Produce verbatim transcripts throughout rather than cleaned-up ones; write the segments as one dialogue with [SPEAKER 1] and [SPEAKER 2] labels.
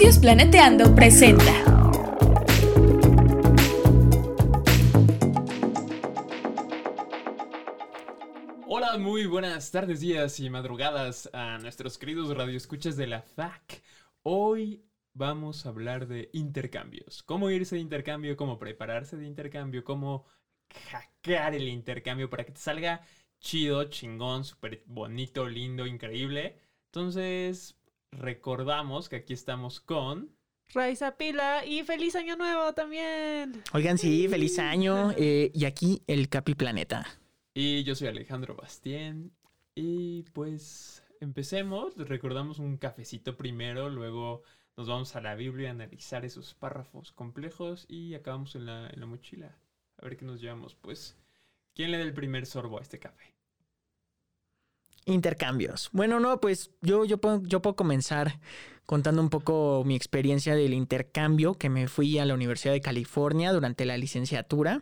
[SPEAKER 1] Radios Planeteando presenta.
[SPEAKER 2] Hola, muy buenas tardes, días y madrugadas a nuestros queridos radioescuchas de la F A C. Hoy vamos a hablar de intercambios. Cómo irse de intercambio, cómo prepararse de intercambio, cómo hackear el intercambio para que te salga chido, chingón, súper bonito, lindo, increíble. Entonces, recordamos que aquí estamos con...
[SPEAKER 3] Raiza Pila y feliz año nuevo también.
[SPEAKER 4] Oigan, sí, feliz año. Eh, y aquí el Capi Planeta.
[SPEAKER 2] Y yo soy Alejandro Bastien. Y pues empecemos. Les recordamos un cafecito primero. Luego nos vamos a la Biblia a analizar esos párrafos complejos. Y acabamos en la, en la mochila. A ver qué nos llevamos. Pues, ¿quién le da el primer sorbo a este café?
[SPEAKER 4] Intercambios. Bueno, no, pues yo, yo, puedo, yo puedo comenzar contando un poco mi experiencia del intercambio, que me fui a la Universidad de California durante la licenciatura.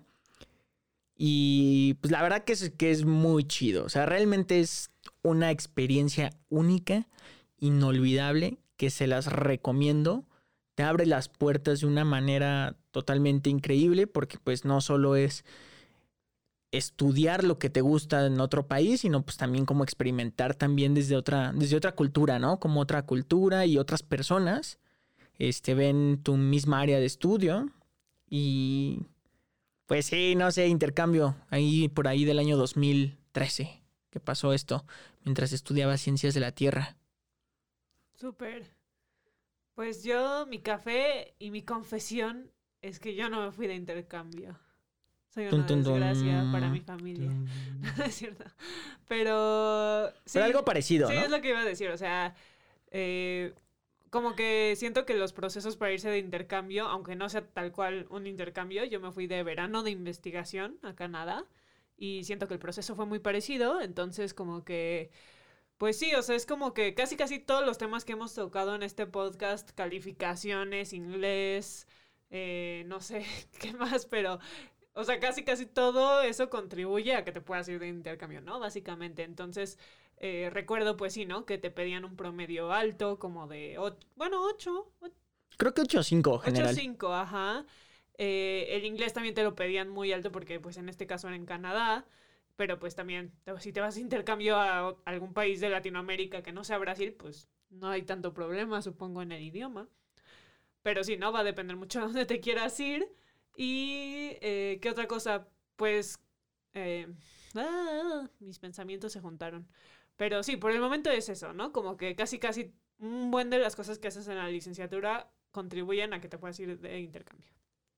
[SPEAKER 4] Y pues la verdad que es, que es muy chido. O sea, realmente es una experiencia única, inolvidable, que se las recomiendo. Te abre las puertas de una manera totalmente increíble, porque pues no solo es estudiar lo que te gusta en otro país, sino pues también como experimentar también desde otra, desde otra cultura, ¿no? Como otra cultura y otras personas este, ven tu misma área de estudio y pues sí, no sé, intercambio ahí por ahí del año dos mil trece que pasó esto mientras estudiaba Ciencias de la Tierra.
[SPEAKER 3] Súper. Pues yo, mi café y mi confesión es que yo no me fui de intercambio. Soy una
[SPEAKER 4] Tun, tun,
[SPEAKER 3] desgracia
[SPEAKER 4] tun.
[SPEAKER 3] para mi familia.
[SPEAKER 2] Tun.
[SPEAKER 3] No es cierto. Pero... Sí,
[SPEAKER 4] Pero algo parecido,
[SPEAKER 3] sí,
[SPEAKER 4] ¿no?
[SPEAKER 3] es lo que iba a decir. O sea, eh, como que siento que los procesos para irse de intercambio, aunque no sea tal cual un intercambio, yo me fui de verano de investigación a Canadá y siento que el proceso fue muy parecido. Entonces, como que... Pues sí, o sea, es como que casi casi todos los temas que hemos tocado en este podcast, calificaciones, inglés, eh, no sé qué más, pero, o sea, casi casi todo eso contribuye a que te puedas ir de intercambio, ¿no? Básicamente, entonces, eh, recuerdo pues sí, ¿no? Que te pedían un promedio alto, como de, o- bueno, ocho,
[SPEAKER 4] Creo que ocho o cinco general.
[SPEAKER 3] ocho cinco, ajá. Eh, el inglés también te lo pedían muy alto porque pues en este caso era en Canadá. Pero pues también, si te vas de intercambio a algún país de Latinoamérica que no sea Brasil, pues no hay tanto problema, supongo, en el idioma. Pero sí, ¿no? Va a depender mucho de dónde te quieras ir. Y, eh, ¿qué otra cosa? Pues, eh, ah, mis pensamientos se juntaron. Pero sí, por el momento es eso, ¿no? Como que casi, casi un buen de las cosas que haces en la licenciatura contribuyen a que te puedas ir de intercambio.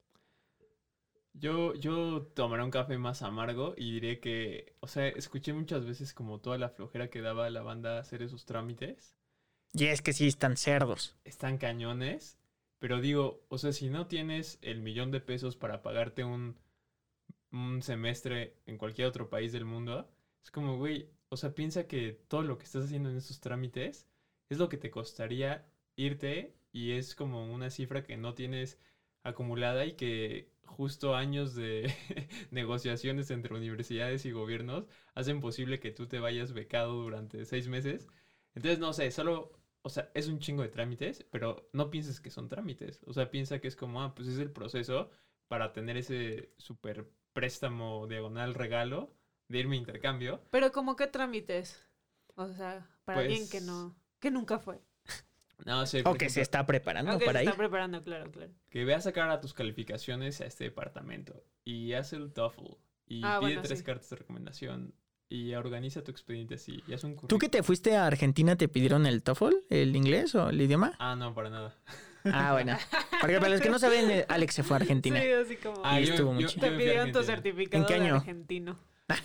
[SPEAKER 2] Yo, yo tomaré un café más amargo y diré que, o sea, escuché muchas veces como toda la flojera que daba la banda hacer esos trámites.
[SPEAKER 4] Y es que sí están cerdos.
[SPEAKER 2] Están cañones, pero digo, o sea, si no tienes el millón de pesos para pagarte un, un semestre en cualquier otro país del mundo, es como, güey, o sea, piensa que todo lo que estás haciendo en esos trámites es lo que te costaría irte y es como una cifra que no tienes acumulada y que justo años de negociaciones entre universidades y gobiernos hacen posible que tú te vayas becado durante seis meses. Entonces, no sé, solo, o sea, es un chingo de trámites, pero no pienses que son trámites. O sea, piensa que es como, ah, pues es el proceso para tener ese súper préstamo diagonal regalo de irme a intercambio.
[SPEAKER 3] Pero ¿cómo qué trámites? O sea, para
[SPEAKER 2] Pues-
[SPEAKER 3] alguien que no, que nunca fue.
[SPEAKER 2] No sé,
[SPEAKER 4] O
[SPEAKER 2] por
[SPEAKER 4] que
[SPEAKER 2] ejemplo,
[SPEAKER 4] se está preparando
[SPEAKER 3] Aunque se
[SPEAKER 4] para ir.
[SPEAKER 3] está preparando, claro, claro.
[SPEAKER 2] que ve a sacar a tus calificaciones a este departamento y haz el TOEFL y
[SPEAKER 3] Ah,
[SPEAKER 2] pide
[SPEAKER 3] bueno,
[SPEAKER 2] tres
[SPEAKER 3] sí.
[SPEAKER 2] cartas de recomendación y organiza tu expediente así y haz un
[SPEAKER 4] ¿Tú
[SPEAKER 2] currículum.
[SPEAKER 4] que te fuiste a Argentina te pidieron el TOEFL, el inglés o el idioma?
[SPEAKER 2] Ah, no, para nada.
[SPEAKER 4] Ah, bueno. Porque para los que no saben, eh, Alex se fue a Argentina.
[SPEAKER 3] Sí, así como...
[SPEAKER 2] Ah,
[SPEAKER 4] Y
[SPEAKER 2] yo,
[SPEAKER 4] estuvo muy
[SPEAKER 2] yo-
[SPEAKER 4] chido.
[SPEAKER 2] yo
[SPEAKER 3] te
[SPEAKER 2] me fui a
[SPEAKER 3] pidieron tu
[SPEAKER 2] Argentina.
[SPEAKER 3] certificado
[SPEAKER 4] ¿En qué
[SPEAKER 3] de
[SPEAKER 4] año?
[SPEAKER 3] argentino.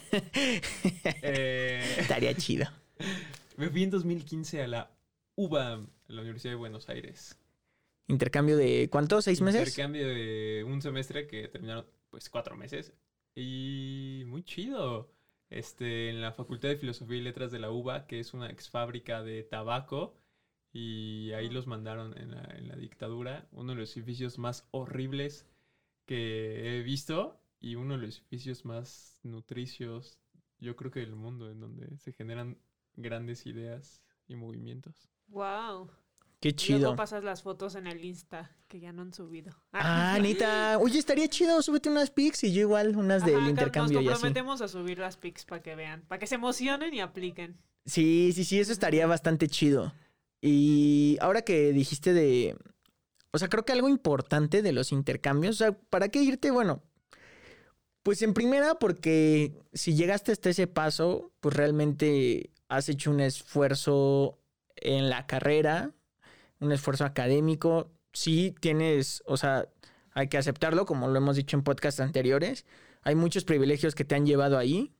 [SPEAKER 2] Eh,
[SPEAKER 4] Estaría chido.
[SPEAKER 2] me fui en dos mil quince a la U B A M, a la Universidad de Buenos Aires.
[SPEAKER 4] ¿Intercambio de cuánto? ¿Seis meses?
[SPEAKER 2] Intercambio de un semestre que terminaron pues cuatro meses y muy chido. Este, en la Facultad de Filosofía y Letras de la U B A, que es una ex fábrica de tabaco, y ahí los mandaron en la, en la dictadura, uno de los edificios más horribles que he visto y uno de los edificios más nutricios, yo creo que del mundo, en donde se generan grandes ideas y movimientos.
[SPEAKER 3] Wow.
[SPEAKER 4] Qué
[SPEAKER 3] Y
[SPEAKER 4] chido.
[SPEAKER 3] luego pasas las fotos en el Insta, que ya no han subido.
[SPEAKER 4] Ah, neta. Oye, estaría chido, súbete unas pics y yo igual unas del
[SPEAKER 3] Ajá,
[SPEAKER 4] intercambio
[SPEAKER 3] nos
[SPEAKER 4] y así.
[SPEAKER 3] comprometemos a subir las pics para que vean, para que se emocionen y apliquen.
[SPEAKER 4] Sí, sí, sí, eso estaría bastante chido. Y ahora que dijiste de... O sea, creo que algo importante de los intercambios, o sea, ¿para qué irte? Bueno, pues en primera porque si llegaste hasta ese paso, pues realmente has hecho un esfuerzo en la carrera, un esfuerzo académico. Sí tienes, o sea, hay que aceptarlo, como lo hemos dicho en podcasts anteriores. Hay muchos privilegios que te han llevado ahí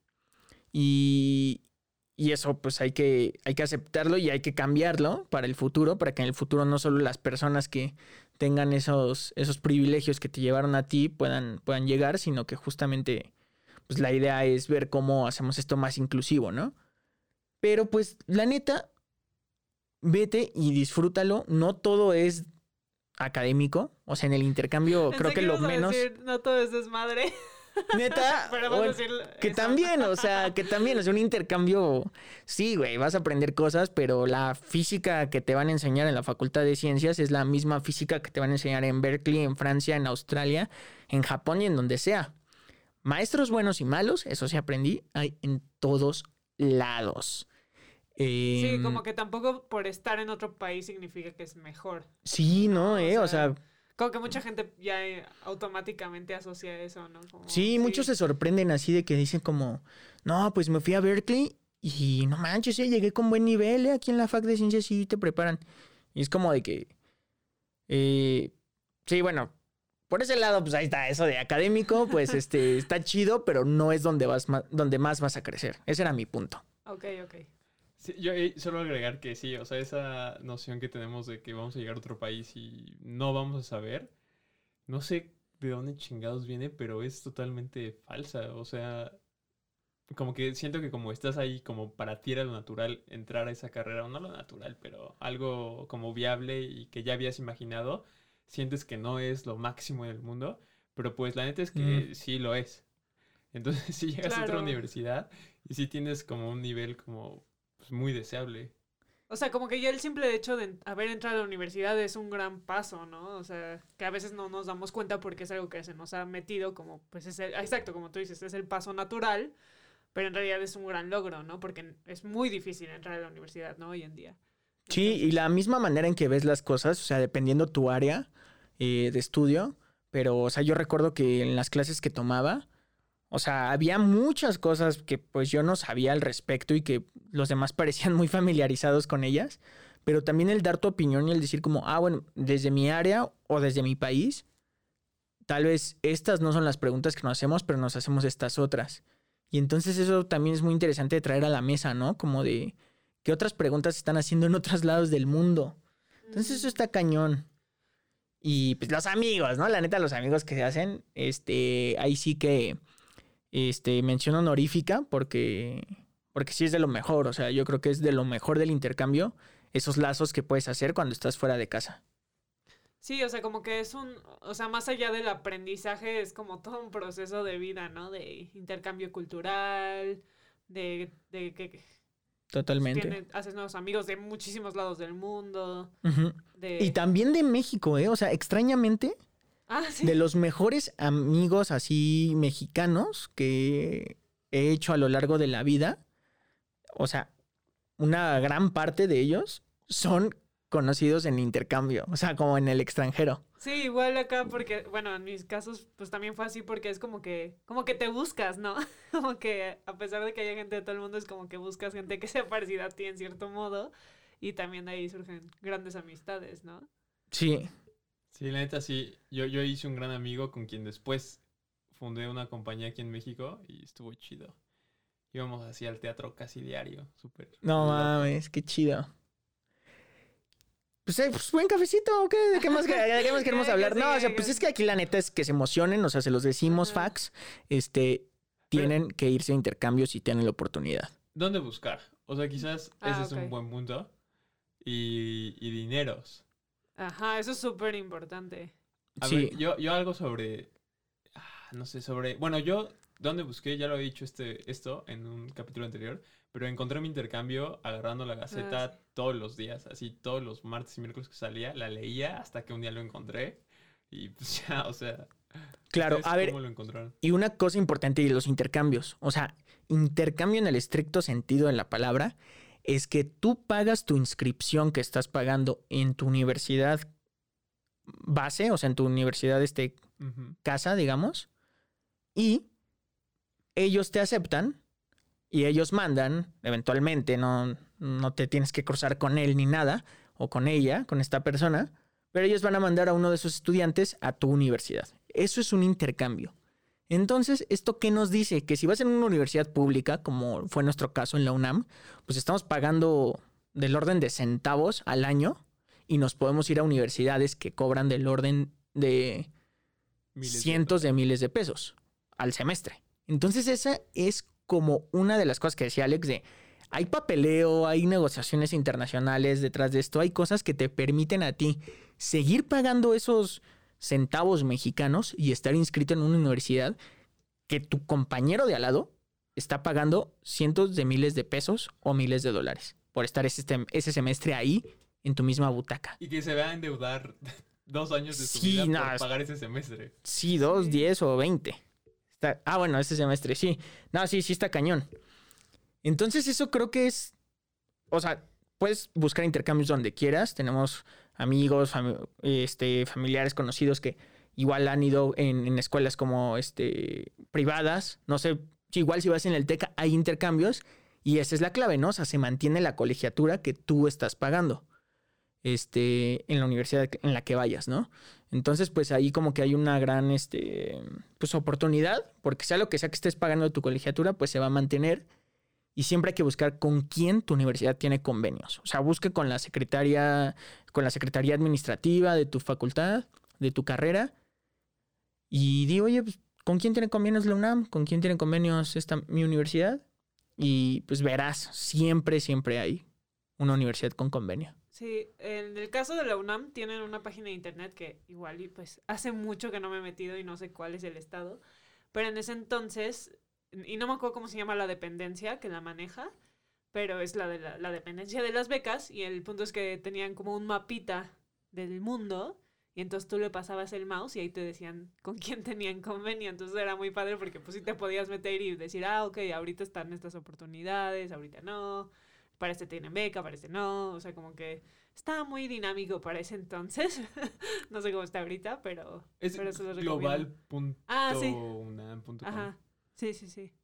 [SPEAKER 4] y, y eso pues hay que, hay que aceptarlo y hay que cambiarlo para el futuro, para que en el futuro no solo las personas que tengan esos, esos privilegios que te llevaron a ti puedan, puedan llegar, sino que justamente pues la idea es ver cómo hacemos esto más inclusivo, ¿no? Pero pues la neta, vete y disfrútalo. No todo es académico. O sea, en el intercambio
[SPEAKER 3] Pensé
[SPEAKER 4] creo que lo
[SPEAKER 3] ibas a
[SPEAKER 4] menos...
[SPEAKER 3] decir, no todo es desmadre.
[SPEAKER 4] Neta,
[SPEAKER 3] Pero vas a
[SPEAKER 4] bueno,
[SPEAKER 3] decir
[SPEAKER 4] que
[SPEAKER 3] eso.
[SPEAKER 4] también, o sea, que también, o sea, un intercambio, sí, güey, vas a aprender cosas, pero la física que te van a enseñar en la Facultad de Ciencias es la misma física que te van a enseñar en Berkeley, en Francia, en Australia, en Japón y en donde sea. Maestros buenos y malos, eso sí aprendí, hay en todos lados.
[SPEAKER 3] Sí,
[SPEAKER 4] Em,
[SPEAKER 3] como que tampoco por estar en otro país significa que es mejor.
[SPEAKER 4] Sí, no,
[SPEAKER 3] o
[SPEAKER 4] eh, o
[SPEAKER 3] sea,
[SPEAKER 4] sea,
[SPEAKER 3] Como que mucha gente ya eh, automáticamente asocia eso, ¿no? Como,
[SPEAKER 4] sí, muchos se sorprenden así de que dicen como, no, pues me fui a Berkeley y no manches, eh, llegué con buen nivel, eh, aquí en la Fac de Ciencias sí te preparan. Y es como de que, eh, sí, bueno, por ese lado, pues ahí está, eso de académico, pues este, está chido, pero no es donde, vas ma- donde más vas a crecer. Ese era mi punto.
[SPEAKER 3] Ok, ok.
[SPEAKER 2] Sí, yo eh, solo agregar que sí, o sea, esa noción que tenemos de que vamos a llegar a otro país y no vamos a saber, no sé de dónde chingados viene, pero es totalmente falsa. O sea, como que siento que como estás ahí, como para ti era lo natural entrar a esa carrera, o no lo natural, pero algo como viable y que ya habías imaginado, sientes que no es lo máximo del mundo, pero pues la neta es que
[SPEAKER 4] Mm.
[SPEAKER 2] sí lo es. Entonces, si llegas a otra
[SPEAKER 3] Claro.
[SPEAKER 2] universidad y sí tienes como un nivel como pues, muy deseable.
[SPEAKER 3] O sea, como que ya el simple hecho de haber entrado a la universidad es un gran paso, ¿no? O sea, que a veces no nos damos cuenta porque es algo que se nos ha metido como, pues es el, exacto, como tú dices, es el paso natural, pero en realidad es un gran logro, ¿no? Porque es muy difícil entrar a la universidad, ¿no? Hoy en día.
[SPEAKER 4] Sí, y
[SPEAKER 3] Entonces,
[SPEAKER 4] la misma manera en que ves las cosas, o sea, dependiendo tu área eh, de estudio, pero, o sea, yo recuerdo que en las clases que tomaba, o sea, había muchas cosas que pues yo no sabía al respecto y que los demás parecían muy familiarizados con ellas, pero también el dar tu opinión y el decir como, ah, bueno, desde mi área o desde mi país, tal vez estas no son las preguntas que nos hacemos, pero nos hacemos estas otras. Y entonces eso también es muy interesante de traer a la mesa, ¿no? Como de qué otras preguntas se están haciendo en otros lados del mundo. Entonces eso está cañón. Y pues los amigos, ¿no? La neta, los amigos que se hacen, este, ahí sí que, este, mención honorífica porque, porque sí es de lo mejor. O sea, yo creo que es de lo mejor del intercambio, esos lazos que puedes hacer cuando estás fuera de casa.
[SPEAKER 3] Sí, o sea, como que es un, o sea, más allá del aprendizaje, es como todo un proceso de vida, ¿no? De intercambio cultural, de, de que
[SPEAKER 4] Totalmente.
[SPEAKER 3] tiene- haces nuevos amigos de muchísimos lados del mundo,
[SPEAKER 4] Ujú.
[SPEAKER 3] de...
[SPEAKER 4] Y también de México, ¿eh? O sea, extrañamente,
[SPEAKER 3] Ah, sí.
[SPEAKER 4] de los mejores amigos así mexicanos que he hecho a lo largo de la vida, o sea, una gran parte de ellos son conocidos en intercambio, o sea, como en el extranjero.
[SPEAKER 3] Sí, igual acá porque, bueno, en mis casos pues también fue así porque es como que, como que te buscas, ¿no? Como que a pesar de que haya gente de todo el mundo es como que buscas gente que sea parecida a ti en cierto modo y también ahí surgen grandes amistades, ¿no?
[SPEAKER 4] Sí,
[SPEAKER 2] Sí, la neta sí. Yo, yo hice un gran amigo con quien después fundé una compañía aquí en México y estuvo chido. Íbamos así al teatro casi diario, súper.
[SPEAKER 4] no
[SPEAKER 2] loco.
[SPEAKER 4] mames, qué chido. Pues, eh, pues, buen cafecito, ¿o qué? ¿De qué más, que- de qué más queremos
[SPEAKER 3] ¿Qué- qué
[SPEAKER 4] hablar? No, o sea,
[SPEAKER 3] sigue?
[SPEAKER 4] pues es que aquí la neta es que se emocionen, o sea, se los decimos,
[SPEAKER 3] Ajá.
[SPEAKER 4] fax, este, tienen que irse a intercambios si tienen la oportunidad.
[SPEAKER 2] ¿Dónde buscar? O sea, quizás
[SPEAKER 3] Ah,
[SPEAKER 2] ese es
[SPEAKER 3] ok.
[SPEAKER 2] un buen punto. Y, y dineros.
[SPEAKER 3] Ajá, eso es súper importante.
[SPEAKER 2] A
[SPEAKER 4] Sí.
[SPEAKER 2] ver, yo, yo algo sobre. ah, No sé, sobre. Bueno, yo, ¿dónde busqué? Ya lo he dicho este, esto en un capítulo anterior. Pero encontré mi intercambio agarrando la Gaceta
[SPEAKER 3] Ah, sí.
[SPEAKER 2] todos los días, así todos los martes y miércoles que salía, la leía hasta que un día lo encontré. Y pues ya, o sea...
[SPEAKER 4] Claro,
[SPEAKER 2] ¿ustedes
[SPEAKER 4] a ver,
[SPEAKER 2] ¿cómo lo encontraron?
[SPEAKER 4] y una cosa importante de los intercambios, o sea, intercambio en el estricto sentido de la palabra, es que tú pagas tu inscripción que estás pagando en tu universidad base, o sea, en tu universidad este,
[SPEAKER 2] Ujú.
[SPEAKER 4] casa, digamos, y ellos te aceptan y ellos mandan, eventualmente, no, no te tienes que cruzar con él ni nada, o con ella, con esta persona, pero ellos van a mandar a uno de sus estudiantes a tu universidad. Eso es un intercambio. Entonces, ¿esto qué nos dice? Que si vas en una universidad pública, como fue nuestro caso en la UNAM, pues estamos pagando del orden de centavos al año y nos podemos ir a universidades que cobran del orden de
[SPEAKER 2] Miles de
[SPEAKER 4] cientos de miles de pesos al semestre. Entonces, esa es como una de las cosas que decía Alex de hay papeleo, hay negociaciones internacionales detrás de esto, hay cosas que te permiten a ti seguir pagando esos centavos mexicanos y estar inscrito en una universidad que tu compañero de al lado está pagando cientos de miles de pesos o miles de dólares por estar ese, ese semestre ahí en tu misma butaca.
[SPEAKER 2] Y que se va a endeudar dos años de su
[SPEAKER 4] Sí,
[SPEAKER 2] vida
[SPEAKER 4] no,
[SPEAKER 2] por
[SPEAKER 4] es-
[SPEAKER 2] pagar ese semestre.
[SPEAKER 4] Sí, dos,
[SPEAKER 3] Sí.
[SPEAKER 4] diez o veinte. Está, ah, bueno, este semestre, sí. No, sí, sí está cañón. Entonces eso creo que es, o sea, puedes buscar intercambios donde quieras. Tenemos amigos, fami- este, familiares conocidos que igual han ido en, en escuelas como este, privadas. No sé, si igual si vas en el TEC hay intercambios y esa es la clave, ¿no? O sea, se mantiene la colegiatura que tú estás pagando este, en la universidad en la que vayas, ¿no? Entonces, pues ahí como que hay una gran este, pues, oportunidad, porque sea lo que sea que estés pagando de tu colegiatura, pues se va a mantener. Y siempre hay que buscar con quién tu universidad tiene convenios. O sea, busque con la secretaria, con la secretaría administrativa de tu facultad, de tu carrera. Y di, oye, pues, ¿con quién tiene convenios la UNAM? ¿Con quién tiene convenios esta, mi universidad? Y pues verás, siempre, siempre hay una universidad con convenio.
[SPEAKER 3] Sí, en el caso de la UNAM tienen una página de internet que igual y pues hace mucho que no me he metido y no sé cuál es el estado, pero en ese entonces, y no me acuerdo cómo se llama la dependencia que la maneja, pero es la de la, la dependencia de las becas y el punto es que tenían como un mapita del mundo y entonces tú le pasabas el mouse y ahí te decían con quién tenían convenio, entonces era muy padre porque pues sí te podías meter y decir, ah, ok, ahorita están estas oportunidades, ahorita no, para este tienen beca, para este no, o sea, como que estaba muy dinámico para ese entonces, no sé cómo está ahorita, pero,
[SPEAKER 2] Es
[SPEAKER 3] pero se los recomiendo.
[SPEAKER 2] global punto
[SPEAKER 3] Ah, sí.
[SPEAKER 2] unam punto com.
[SPEAKER 3] Ajá, sí, sí, sí.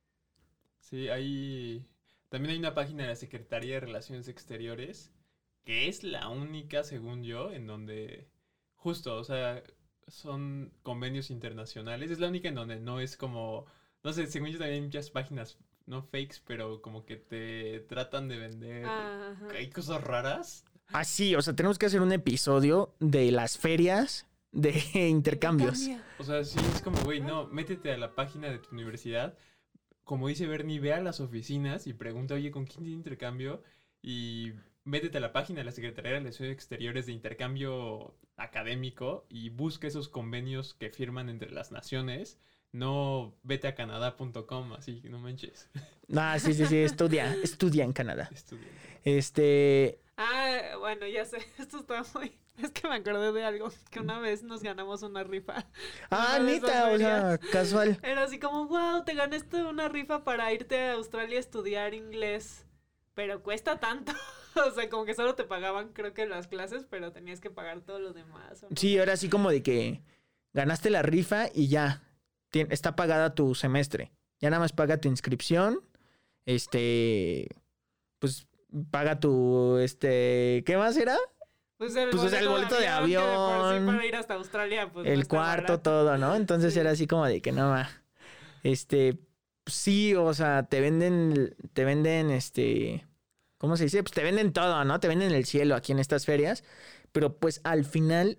[SPEAKER 2] Sí, ahí también hay una página de la Secretaría de Relaciones Exteriores que es la única, según yo, en donde justo, o sea, son convenios internacionales. Es la única en donde no es como, no sé, según yo también hay muchas páginas, no fakes, pero como que te tratan de vender.
[SPEAKER 3] Ah, ajá.
[SPEAKER 2] Hay cosas raras.
[SPEAKER 4] Ah, sí, o sea, tenemos que hacer un episodio de las ferias de intercambios.
[SPEAKER 3] Intercambia.
[SPEAKER 2] O sea, sí, es como, güey, no, métete a la página de tu universidad. Como dice Bernie, ve a las oficinas y pregunta, oye, ¿con quién tiene intercambio? Y métete a la página de la Secretaría de Relaciones Exteriores de Intercambio Académico y busca esos convenios que firman entre las naciones. No vete a canadá punto com, así que no manches.
[SPEAKER 4] Ah, sí, sí, sí, estudia, estudia en Canadá.
[SPEAKER 2] Estudia.
[SPEAKER 4] Este,
[SPEAKER 3] Ah, bueno, ya sé, esto está muy... Es que me acordé de algo, que una vez nos ganamos una rifa.
[SPEAKER 4] ah,
[SPEAKER 3] Una de esas
[SPEAKER 4] neta, o sea,
[SPEAKER 3] ferias.
[SPEAKER 4] casual.
[SPEAKER 3] Era así como, wow, te ganaste una rifa para irte a Australia a estudiar inglés, pero cuesta tanto. O sea, como que solo te pagaban, creo que las clases, pero tenías que pagar todo lo demás. ¿o no?
[SPEAKER 4] Sí, ahora sí como de que ganaste la rifa y ya, tien- está pagada tu semestre. Ya nada más paga tu inscripción, este, pues paga tu, este, ¿qué más era?
[SPEAKER 3] Pues el,
[SPEAKER 4] Pues, o sea, el boleto de
[SPEAKER 3] que de por sí
[SPEAKER 4] avión,
[SPEAKER 3] para ir hasta Australia, pues no
[SPEAKER 4] El
[SPEAKER 3] está
[SPEAKER 4] cuarto,
[SPEAKER 3] barato.
[SPEAKER 4] todo, ¿no? Entonces
[SPEAKER 3] Sí.
[SPEAKER 4] era así como de que no va. Este, sí, o sea, te venden, te venden, este, ¿cómo se dice? Pues te venden todo, ¿no? Te venden el cielo aquí en estas ferias, pero pues al final,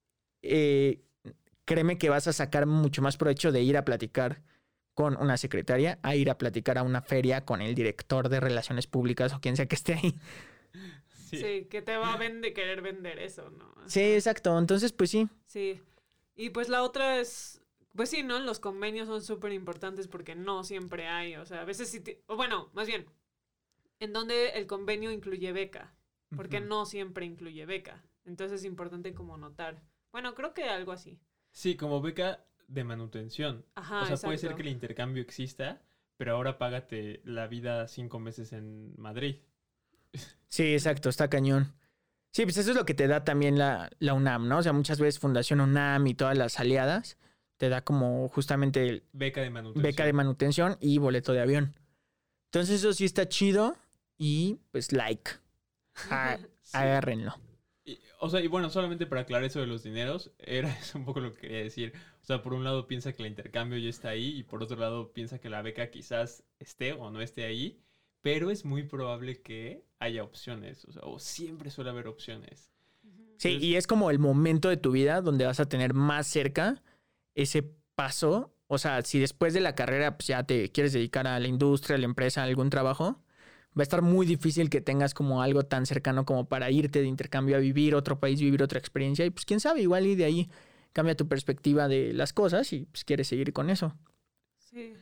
[SPEAKER 4] eh, créeme que vas a sacar mucho más provecho de ir a platicar con una secretaria a ir a platicar a una feria con el director de relaciones públicas o quien sea que esté ahí.
[SPEAKER 2] Sí.
[SPEAKER 3] Sí, que te va a vender, querer vender eso, ¿no?
[SPEAKER 4] Sí, exacto. Entonces, pues sí.
[SPEAKER 3] Sí. Y pues la otra es, pues sí, ¿no? Los convenios son súper importantes porque no siempre hay, o sea, a veces sí, te- o bueno, más bien, en donde el convenio incluye beca, porque
[SPEAKER 2] Ujú.
[SPEAKER 3] no siempre incluye beca. Entonces es importante como notar. Bueno, creo que algo así.
[SPEAKER 2] Sí, como beca de manutención.
[SPEAKER 3] Ajá,
[SPEAKER 2] o sea, puede ser
[SPEAKER 3] exacto.
[SPEAKER 2] que el intercambio exista, pero ahora págate la vida cinco meses en Madrid.
[SPEAKER 4] Sí, exacto, está cañón. Sí, pues eso es lo que te da también la, la UNAM, ¿no? O sea, muchas veces Fundación UNAM y todas las aliadas te da como justamente el
[SPEAKER 2] Beca de manutención.
[SPEAKER 4] beca de manutención y boleto de avión. Entonces eso sí está chido y pues like. A-
[SPEAKER 2] Sí.
[SPEAKER 4] Agárrenlo.
[SPEAKER 2] Y, o sea, y bueno, solamente para aclarar eso de los dineros, era eso un poco lo que quería decir. O sea, por un lado piensa que el intercambio ya está ahí y por otro lado piensa que la beca quizás esté o no esté ahí, pero es muy probable que haya opciones, o sea, o siempre suele haber opciones.
[SPEAKER 4] Sí,
[SPEAKER 2] Entonces-
[SPEAKER 4] y es como el momento de tu vida donde vas a tener más cerca ese paso. O sea, si después de la carrera pues, ya te quieres dedicar a la industria, a la empresa, a algún trabajo, va a estar muy difícil que tengas como algo tan cercano como para irte de intercambio a vivir otro país, vivir otra experiencia. Y pues quién sabe, igual y de ahí cambia tu perspectiva de las cosas y pues quieres seguir con eso.
[SPEAKER 3] Sí.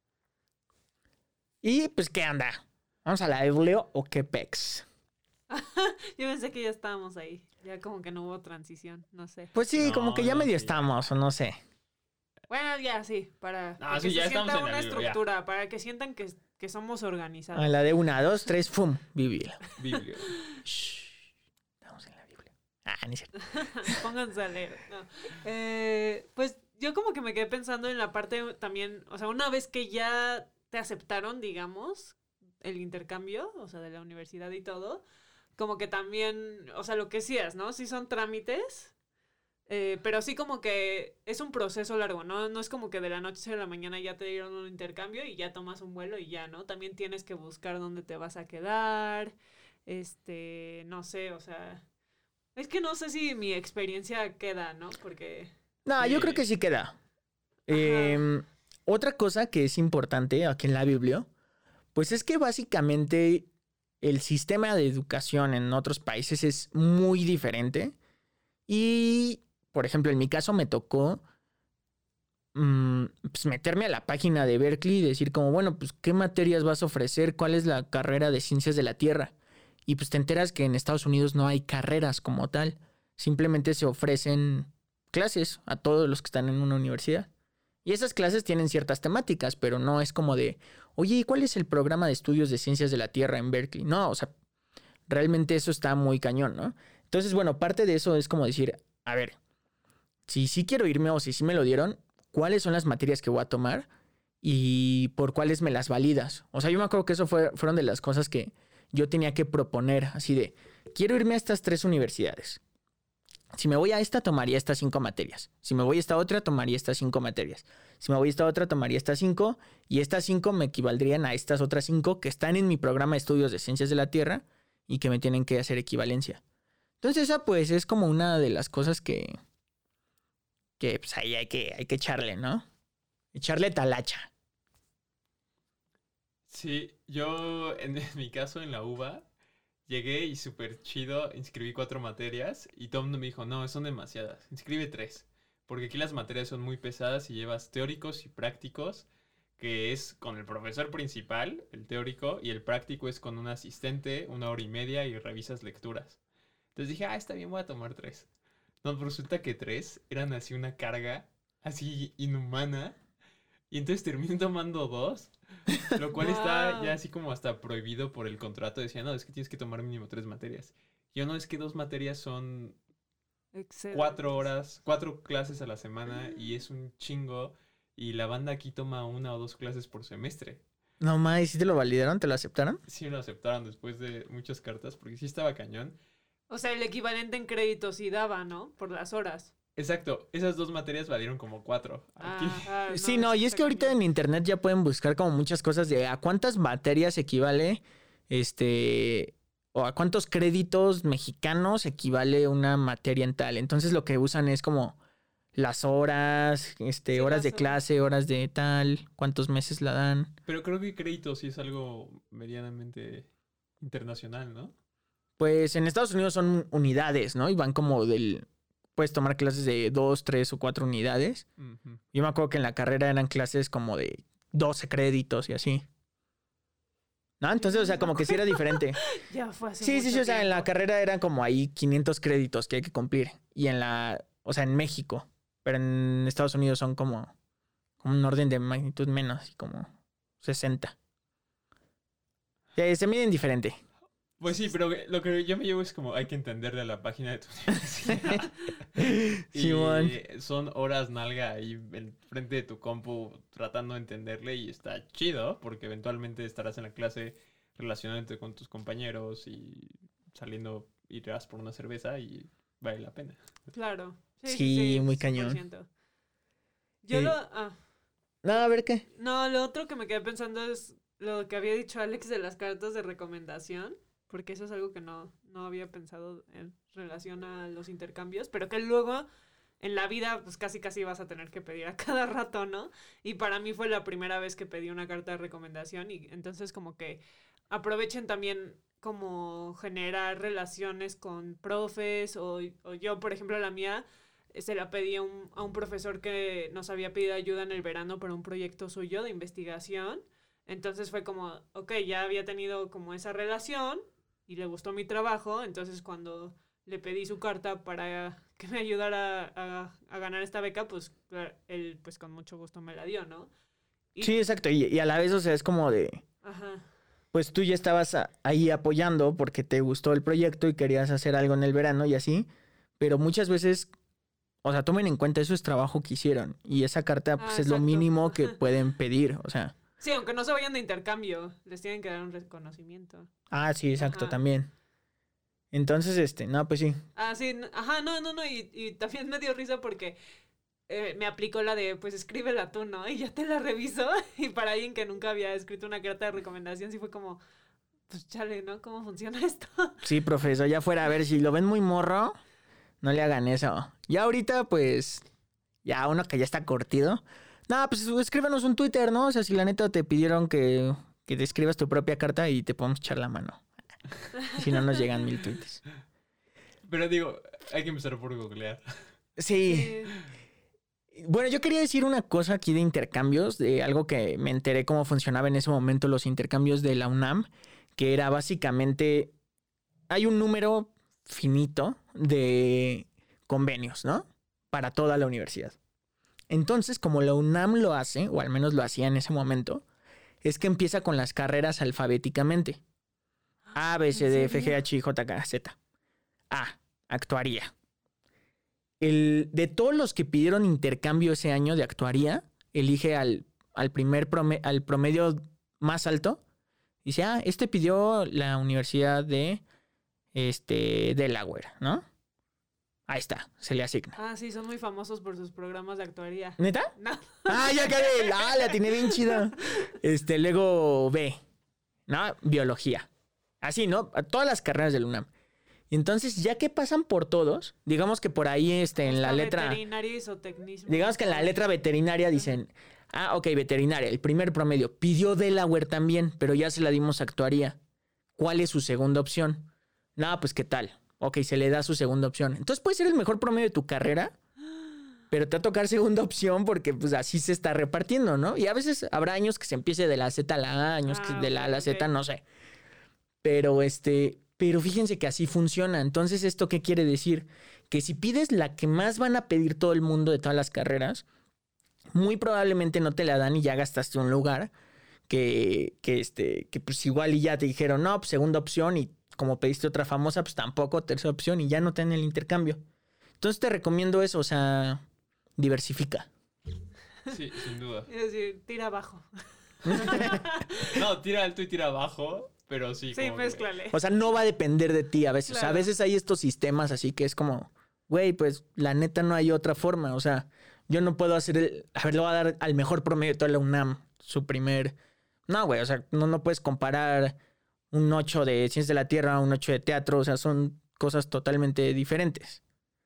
[SPEAKER 4] Y pues, ¿qué anda? ¿Vamos a la Ebleo o qué pex?
[SPEAKER 3] Yo pensé que ya estábamos ahí. Ya como que no hubo transición, no sé.
[SPEAKER 4] Pues sí,
[SPEAKER 2] No,
[SPEAKER 4] como que ya
[SPEAKER 2] no,
[SPEAKER 4] medio
[SPEAKER 2] sí, ya.
[SPEAKER 4] estamos, o no sé.
[SPEAKER 3] Bueno, ya sí, para,
[SPEAKER 2] No,
[SPEAKER 3] para
[SPEAKER 2] sí,
[SPEAKER 3] que
[SPEAKER 2] ya
[SPEAKER 3] se
[SPEAKER 2] estamos
[SPEAKER 3] sienta
[SPEAKER 2] en la
[SPEAKER 3] una
[SPEAKER 2] Biblia, ya.
[SPEAKER 3] estructura, para que sientan que, que somos organizados.
[SPEAKER 4] A la de una, dos, tres, ¡fum! Biblia.
[SPEAKER 2] Biblia.
[SPEAKER 4] Shh. Estamos en la Biblia. Ah, ni cierto.
[SPEAKER 3] Pónganse a leer. No. Eh, pues yo como que me quedé pensando en la parte también, o sea, una vez que ya te aceptaron, digamos, el intercambio, o sea, de la universidad y todo, como que también, o sea, lo que decías, ¿no? Sí son trámites, eh, pero sí como que es un proceso largo, ¿no? No es como que de la noche a la mañana ya te dieron un intercambio y ya tomas un vuelo y ya, ¿no? También tienes que buscar dónde te vas a quedar, este, no sé, o sea... Es que no sé si mi experiencia queda, ¿no? Porque...
[SPEAKER 4] No, yo
[SPEAKER 2] Sí.
[SPEAKER 4] creo que sí queda. Eh, otra cosa que es importante aquí en la Biblia, pues es que básicamente el sistema de educación en otros países es muy diferente. Y, por ejemplo, en mi caso me tocó mm, pues meterme a la página de Berkeley y decir como, bueno, pues qué materias vas a ofrecer, cuál es la carrera de ciencias de la Tierra. Y pues te enteras que en Estados Unidos no hay carreras como tal. Simplemente se ofrecen clases a todos los que están en una universidad. Y esas clases tienen ciertas temáticas, pero no es como de, oye, ¿y cuál es el programa de estudios de ciencias de la Tierra en Berkeley? No, o sea, realmente eso está muy cañón, ¿no? Entonces, bueno, parte de eso es como decir, a ver, si sí quiero irme o si sí me lo dieron, ¿cuáles son las materias que voy a tomar y por cuáles me las validas? O sea, yo me acuerdo que eso fue, fueron de las cosas que yo tenía que proponer, así de, quiero irme a estas tres universidades. Si me voy a esta, tomaría estas cinco materias. Si me voy a esta otra, tomaría estas cinco materias. Si me voy a esta otra, tomaría estas cinco. Y estas cinco me equivaldrían a estas otras cinco que están en mi programa de estudios de ciencias de la Tierra y que me tienen que hacer equivalencia. Entonces esa pues es como una de las cosas que, que pues ahí hay que, hay que echarle, ¿no? Echarle talacha.
[SPEAKER 2] Sí, yo en, en mi caso en la UBA llegué y súper chido, inscribí cuatro materias y todo el mundo me dijo, no, son demasiadas, inscribe tres. Porque aquí las materias son muy pesadas y llevas teóricos y prácticos, que es con el profesor principal, el teórico, y el práctico es con un asistente, una hora y media y revisas lecturas. Entonces dije, ah, está bien, voy a tomar tres. No, pero resulta que tres eran así una carga, así inhumana. Y entonces terminé tomando dos, lo cual está
[SPEAKER 3] Wow.
[SPEAKER 2] ya así como hasta prohibido por el contrato. Decía, no, es que tienes que tomar mínimo tres materias. Yo no, es que dos materias son
[SPEAKER 3] Excelente.
[SPEAKER 2] cuatro horas, cuatro clases a la semana y es un chingo. Y la banda aquí toma una o dos clases por semestre.
[SPEAKER 4] No más, ¿sí te lo validaron? ¿Te lo aceptaron?
[SPEAKER 2] Sí lo aceptaron después de muchas cartas porque sí estaba cañón.
[SPEAKER 3] O sea, el equivalente en créditos sí daba, ¿no? Por las horas.
[SPEAKER 2] Exacto, esas dos materias valieron como cuatro. Aquí.
[SPEAKER 3] Ajá,
[SPEAKER 4] Sí, no, y es
[SPEAKER 3] está
[SPEAKER 4] que ahorita
[SPEAKER 3] cañón.
[SPEAKER 4] en internet ya pueden buscar como muchas cosas de a cuántas materias equivale, este, o a cuántos créditos mexicanos equivale una materia en tal. Entonces lo que usan es como las horas, este,
[SPEAKER 3] Sí,
[SPEAKER 4] horas
[SPEAKER 3] las
[SPEAKER 4] de
[SPEAKER 3] horas.
[SPEAKER 4] clase, horas de tal, cuántos meses la dan.
[SPEAKER 2] Pero creo que crédito sí es algo medianamente internacional, ¿no?
[SPEAKER 4] Pues en Estados Unidos son unidades, ¿no? Y van como del, puedes tomar clases de dos, tres o cuatro unidades.
[SPEAKER 2] Ujú.
[SPEAKER 4] Yo me acuerdo que en la carrera eran clases como de doce créditos y así. ¿No? Entonces, o sea, como que sí era diferente.
[SPEAKER 3] Ya fue hace
[SPEAKER 4] Sí, sí, sí,
[SPEAKER 3] mucho
[SPEAKER 4] o sea, en la
[SPEAKER 3] tiempo.
[SPEAKER 4] carrera eran como ahí quinientos créditos que hay que cumplir. Y en la, o sea, en México. Pero en Estados Unidos son como, como un orden de magnitud menos, así como sesenta. Sí, se miden diferente.
[SPEAKER 2] Pues sí, pero lo que yo me llevo es como hay que entenderle a la página de tu universidad.
[SPEAKER 4] Simón.
[SPEAKER 2] Y son horas nalga ahí en frente de tu compu tratando de entenderle y está chido porque eventualmente estarás en la clase relacionándote con tus compañeros y saliendo, irás por una cerveza y vale la pena.
[SPEAKER 3] Claro. Sí, sí,
[SPEAKER 4] Sí,
[SPEAKER 3] sí,
[SPEAKER 4] muy
[SPEAKER 3] cien por
[SPEAKER 4] cañón.
[SPEAKER 3] ciento. Yo
[SPEAKER 4] Eh,
[SPEAKER 3] lo... Ah,
[SPEAKER 4] No, a ver qué.
[SPEAKER 3] no, lo otro que me quedé pensando es lo que había dicho Alex de las cartas de recomendación, porque eso es algo que no, no había pensado en relación a los intercambios, pero que luego en la vida pues casi casi vas a tener que pedir a cada rato, ¿no? Y para mí fue la primera vez que pedí una carta de recomendación y entonces como que aprovechen también como generar relaciones con profes o, o yo, por ejemplo, la mía eh, se la pedí a un, a un profesor que nos había pedido ayuda en el verano para un proyecto suyo de investigación. Entonces fue como, ok, ya había tenido como esa relación y le gustó mi trabajo, entonces cuando le pedí su carta para que me ayudara a, a ganar esta beca, pues claro, él pues con mucho gusto me la dio, ¿no? Y,
[SPEAKER 4] Sí, exacto. Y, y a la vez, o sea, es como de,
[SPEAKER 3] Ajá.
[SPEAKER 4] pues tú ya estabas a- ahí apoyando porque te gustó el proyecto y querías hacer algo en el verano y así. Pero muchas veces, o sea, tomen en cuenta, eso es trabajo que hicieron. Y esa carta, pues
[SPEAKER 3] Ah,
[SPEAKER 4] es lo
[SPEAKER 3] exacto.
[SPEAKER 4] mínimo que pueden pedir. O sea,
[SPEAKER 3] Sí, aunque no se vayan de intercambio, les tienen que dar un reconocimiento.
[SPEAKER 4] ah, sí, exacto,
[SPEAKER 3] Ajá.
[SPEAKER 4] también. Entonces, este, no, pues sí.
[SPEAKER 3] Ah, sí, n- ajá, no, no, no, y, y también me dio risa porque eh, me aplicó la de, pues escríbela tú, ¿no? Y ya te la reviso, y para alguien que nunca había escrito una carta de recomendación, sí fue como, pues chale, ¿no? ¿Cómo funciona esto?
[SPEAKER 4] Sí, profesor, ya fuera, a ver, si lo ven muy morro, no le hagan eso. Ya ahorita, pues, ya uno que ya está curtido. No, pues escríbenos un Twitter, ¿no? O sea, si la neta te pidieron que, que te escribas tu propia carta y te podemos echar la mano. Si no nos llegan mil tweets.
[SPEAKER 2] Pero digo, hay que empezar por googlear.
[SPEAKER 4] Sí. Bueno, yo quería decir una cosa aquí de intercambios, de algo que me enteré cómo funcionaba en ese momento los intercambios de la UNAM, que era básicamente, hay un número finito de convenios, ¿no? Para toda la universidad. Entonces, como la UNAM lo hace, o al menos lo hacía en ese momento, es que empieza con las carreras alfabéticamente. A, B, C, D, F, G, H, I, J, K, Z. A, actuaría. El, de todos los que pidieron intercambio ese año de actuaría, elige al, al primer prome- al promedio más alto. Dice, ah, este pidió la Universidad de este, Delaware, ¿no? Ahí está, se le asigna.
[SPEAKER 3] Ah, sí, son muy famosos por sus programas de actuaría.
[SPEAKER 4] ¿Neta?
[SPEAKER 3] No.
[SPEAKER 4] Ah, ya caí. Ah, la tiene bien chida. Este, luego B, ¿no? Biología. Así, ¿no? A todas las carreras del UNAM. Y entonces, ya que pasan por todos, digamos que por ahí, este, en la
[SPEAKER 3] Hasta
[SPEAKER 4] letra.
[SPEAKER 3] Veterinaria y zootecnismo.
[SPEAKER 4] Digamos que en la letra veterinaria dicen, ah, ok, veterinaria, el primer promedio. Pidió Delaware también, pero ya se la dimos a actuaría. ¿Cuál es su segunda opción? No, pues, ¿qué tal? Ok, se le da su segunda opción. Entonces puede ser el mejor promedio de tu carrera, pero te va a tocar segunda opción porque pues así se está repartiendo, ¿no? Y a veces habrá años que se empiece de la Z a la A, años que
[SPEAKER 3] Ah,
[SPEAKER 4] de la A a la
[SPEAKER 3] ok,
[SPEAKER 4] Z,
[SPEAKER 3] ok.
[SPEAKER 4] no sé. Pero este, pero fíjense que así funciona. Entonces, ¿esto qué quiere decir? Que si pides la que más van a pedir todo el mundo de todas las carreras, muy probablemente no te la dan y ya gastaste un lugar que, que, este, que pues igual y ya te dijeron, no, pues segunda opción y como pediste otra famosa, pues tampoco, tercera opción y ya no te dan el intercambio. Entonces te recomiendo eso, o sea, diversifica.
[SPEAKER 2] Sí, sin duda.
[SPEAKER 3] Es decir, tira abajo.
[SPEAKER 2] No, tira alto y tira abajo, pero sí.
[SPEAKER 3] Sí,
[SPEAKER 2] como que-
[SPEAKER 3] mézclale.
[SPEAKER 4] O sea, no va a depender de ti a veces. O sea, a
[SPEAKER 3] Claro.
[SPEAKER 4] veces hay estos sistemas así que es como, güey, pues la neta no hay otra forma. O sea, yo no puedo hacer el... A ver, le voy a dar al mejor promedio de toda la UNAM su primer... No, güey, o sea, no, no puedes comparar un ocho de Ciencias de la Tierra a un ocho de teatro. O sea, son cosas totalmente diferentes.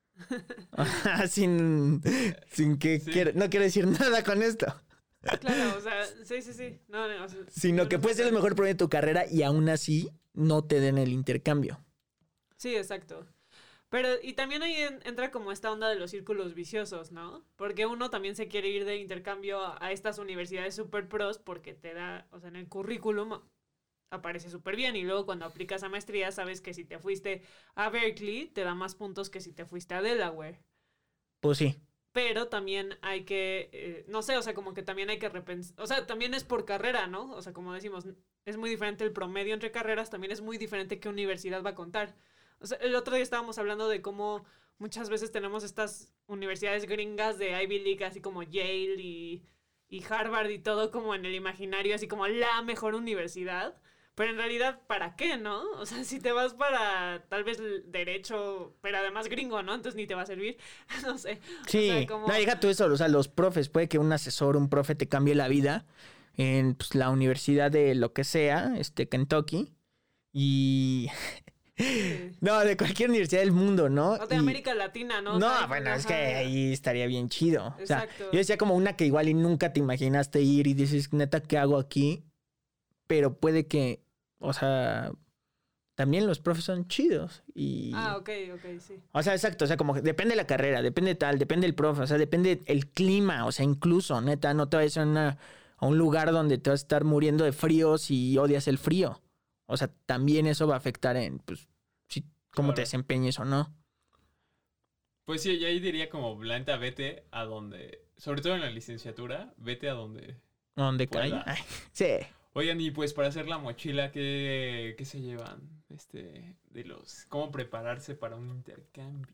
[SPEAKER 4] sin, sin que...
[SPEAKER 2] Sí.
[SPEAKER 4] quiera- no quiero decir nada con esto.
[SPEAKER 3] Claro, o sea, sí, sí, sí. No, no, o sea,
[SPEAKER 4] Sino
[SPEAKER 3] yo
[SPEAKER 4] que
[SPEAKER 3] no
[SPEAKER 4] puede ser el
[SPEAKER 3] sé.
[SPEAKER 4] mejor promedio de tu carrera y aún así no te den el intercambio.
[SPEAKER 3] Sí, exacto. Pero, y también ahí en- entra como esta onda de los círculos viciosos, ¿no? Porque uno también se quiere ir de intercambio a, a estas universidades super pros porque te da, o sea, en el currículum aparece súper bien. Y luego cuando aplicas a maestría, sabes que si te fuiste a Berkeley, te da más puntos que si te fuiste a Delaware.
[SPEAKER 4] Pues sí.
[SPEAKER 3] Pero también hay que, eh, no sé, o sea, como que también hay que repensar, o sea, también es por carrera, ¿no? O sea, como decimos, es muy diferente el promedio entre carreras, también es muy diferente qué universidad va a contar. O sea, el otro día estábamos hablando de cómo muchas veces tenemos estas universidades gringas de Ivy League, así como Yale y, y Harvard y todo como en el imaginario, así como la mejor universidad. Pero en realidad, ¿para qué, no? O sea, si te vas para tal vez derecho, pero además gringo, ¿no? Entonces ni te va a servir, no sé.
[SPEAKER 4] Sí,
[SPEAKER 3] o sea, como...
[SPEAKER 4] no, deja tú eso, o sea, los profes, puede que un asesor, un profe te cambie la vida en pues, la universidad de lo que sea, este, Kentucky, y...
[SPEAKER 3] Sí.
[SPEAKER 4] No, de cualquier universidad del mundo, ¿no?
[SPEAKER 3] O de
[SPEAKER 4] Y-
[SPEAKER 3] América Latina, ¿no?
[SPEAKER 4] No,
[SPEAKER 3] O sea,
[SPEAKER 4] bueno,
[SPEAKER 3] ajá.
[SPEAKER 4] es que ahí estaría bien chido. O sea,
[SPEAKER 3] Exacto.
[SPEAKER 4] yo decía como una que igual y nunca te imaginaste ir y dices, neta, ¿qué hago aquí? Pero puede que, o sea, también los profes son chidos y...
[SPEAKER 3] Ah, ok, ok, sí.
[SPEAKER 4] O sea, exacto, o sea, como que depende de la carrera, depende tal, depende del profe, o sea, depende el clima, o sea, incluso, neta, no te vayas a, una- a un lugar donde te vas a estar muriendo de frío si odias el frío. O sea, también eso va a afectar en, pues, si, cómo te
[SPEAKER 2] Claro.
[SPEAKER 4] desempeñes o no.
[SPEAKER 2] Pues sí, yo ahí diría como, la neta, vete a donde, sobre todo en la licenciatura, vete a donde
[SPEAKER 4] Donde
[SPEAKER 2] puedas.
[SPEAKER 4] caiga. Ay, sí.
[SPEAKER 2] Oigan, y pues para hacer la mochila, ¿qué, qué se llevan? Este, de los, ¿cómo prepararse para un intercambio?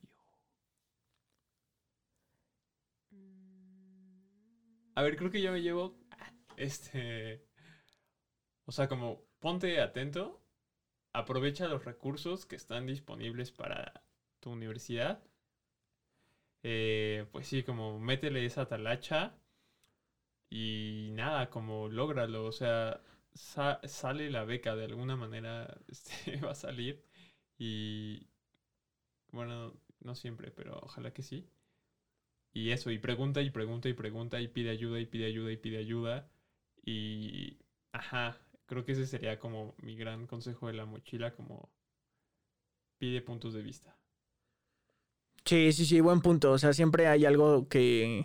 [SPEAKER 2] A ver, creo que yo me llevo, este, o sea, como ponte atento, aprovecha los recursos que están disponibles para tu universidad. Eh, pues sí, como métele esa talacha y nada, como lógralo, o sea, sa- sale la beca de alguna manera, este, va a salir y bueno, no siempre, pero ojalá que sí. Y eso, y pregunta y pregunta y pregunta y pide ayuda y pide ayuda y pide ayuda. Y, ajá, creo que ese sería como mi gran consejo de la mochila, como pide puntos de vista.
[SPEAKER 4] Sí, sí, sí, buen punto. O sea, siempre hay algo que,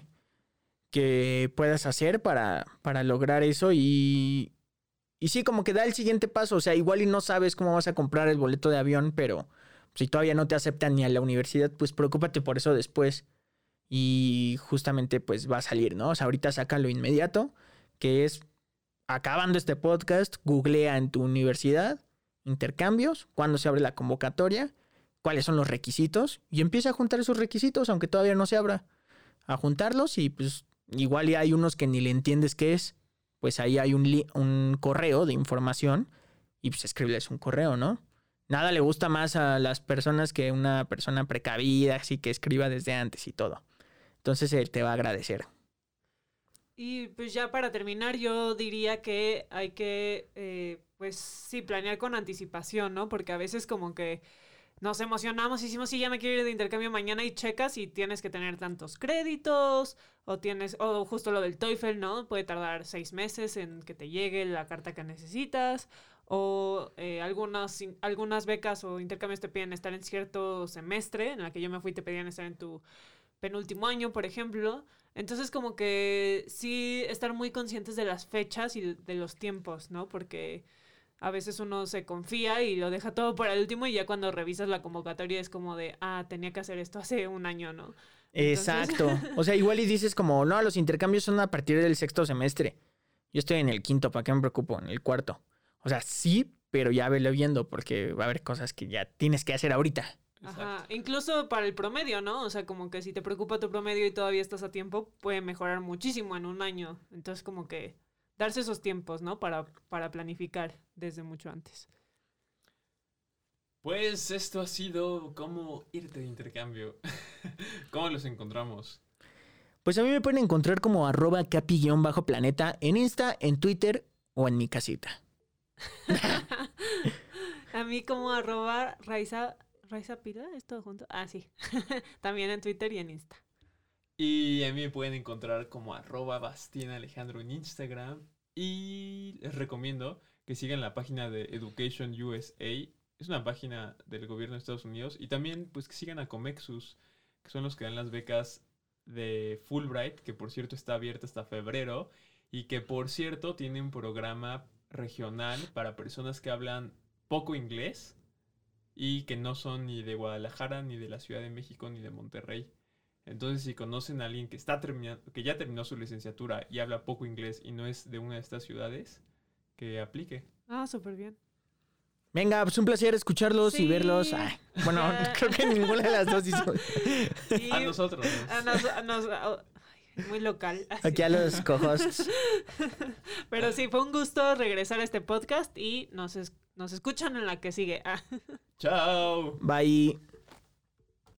[SPEAKER 4] que puedas hacer para, para lograr eso y, y sí, como que da el siguiente paso. O sea, igual y no sabes cómo vas a comprar el boleto de avión, pero si todavía no te aceptan ni a la universidad, pues preocúpate por eso después. Y justamente pues va a salir, ¿no? O sea, ahorita sácalo inmediato, que es acabando este podcast, googlea en tu universidad, intercambios, cuándo se abre la convocatoria, cuáles son los requisitos y empieza a juntar esos requisitos, aunque todavía no se abra, a juntarlos y pues igual ya hay unos que ni le entiendes qué es, pues ahí hay un, li- un correo de información y pues escríbeles un correo, ¿no? Nada le gusta más a las personas que una persona precavida, así que escriba desde antes y todo. Entonces él te va a agradecer.
[SPEAKER 3] Y pues ya para terminar, yo diría que hay que, eh, pues sí, planear con anticipación, ¿no? Porque a veces como que nos emocionamos y decimos, sí, ya me quiero ir de intercambio mañana y checas y tienes que tener tantos créditos o tienes, o justo lo del TOEFL, ¿no? Puede tardar seis meses en que te llegue la carta que necesitas o eh, algunas, in- algunas becas o intercambios te piden estar en cierto semestre, en la que yo me fui te pedían estar en tu penúltimo año, por ejemplo. Entonces, como que sí estar muy conscientes de las fechas y de, de los tiempos, ¿no? Porque a veces uno se confía y lo deja todo para el último y ya cuando revisas la convocatoria es como de, ah, tenía que hacer esto hace un año, ¿no? Entonces-
[SPEAKER 4] Exacto. O sea, igual y dices como, no, los intercambios son a partir del sexto semestre. Yo estoy en el quinto, ¿para qué me preocupo? En el cuarto. O sea, sí, pero ya velo viendo porque va a haber cosas que ya tienes que hacer ahorita.
[SPEAKER 3] Ajá,
[SPEAKER 2] Exacto.
[SPEAKER 3] incluso para el promedio, ¿no? O sea, como que si te preocupa tu promedio y todavía estás a tiempo, puede mejorar muchísimo en un año. Entonces, como que darse esos tiempos, ¿no? Para, para planificar desde mucho antes.
[SPEAKER 2] Pues esto ha sido cómo irte de intercambio. ¿Cómo los encontramos?
[SPEAKER 4] Pues a mí me pueden encontrar como arroba capi-planeta en Insta, en Twitter o en mi casita.
[SPEAKER 3] A mí como arroba Raiza, Raiza Pila, ¿es todo junto? Ah, sí. También en Twitter y en Insta.
[SPEAKER 2] Y a mí me pueden encontrar como arroba Bastián Alejandro en Instagram. Y les recomiendo que sigan la página de Education U S A. Es una página del gobierno de Estados Unidos. Y también pues que sigan a Comexus, que son los que dan las becas de Fulbright, que por cierto está abierta hasta febrero. Y que por cierto tiene un programa regional para personas que hablan poco inglés y que no son ni de Guadalajara, ni de la Ciudad de México, ni de Monterrey. Entonces, si conocen a alguien que está terminando, que ya terminó su licenciatura y habla poco inglés y no es de una de estas ciudades, que aplique.
[SPEAKER 3] Ah, súper bien.
[SPEAKER 4] Venga, pues un placer escucharlos
[SPEAKER 3] Sí.
[SPEAKER 4] y verlos. Ay, bueno,
[SPEAKER 3] Ya.
[SPEAKER 4] creo que ninguna de las dos hizo.
[SPEAKER 3] Y
[SPEAKER 2] A nosotros. ¿no?
[SPEAKER 3] a nos- a nos- a- ay, muy local. así.
[SPEAKER 4] Aquí a los co-hosts.
[SPEAKER 3] Pero sí, fue un gusto regresar a este podcast y nos, es- nos escuchan en la que sigue. Ah.
[SPEAKER 2] Chao.
[SPEAKER 4] Bye.